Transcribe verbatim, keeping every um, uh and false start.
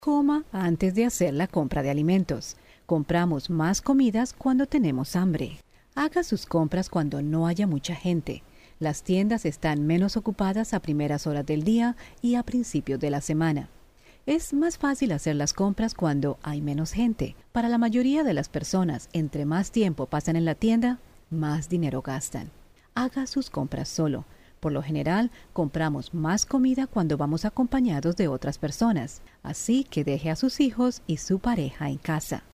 Coma antes de hacer la compra de alimentos. Compramos más comidas cuando tenemos hambre. Haga sus compras cuando no haya mucha gente. Las tiendas están menos ocupadas a primeras horas del día y a principios de la semana. Es más fácil hacer las compras cuando hay menos gente. Para la mayoría de las personas, entre más tiempo pasan en la tienda, más dinero gastan. Haga sus compras solo. Por lo general, compramos más comida cuando vamos acompañados de otras personas, así que deje a sus hijos y su pareja en casa.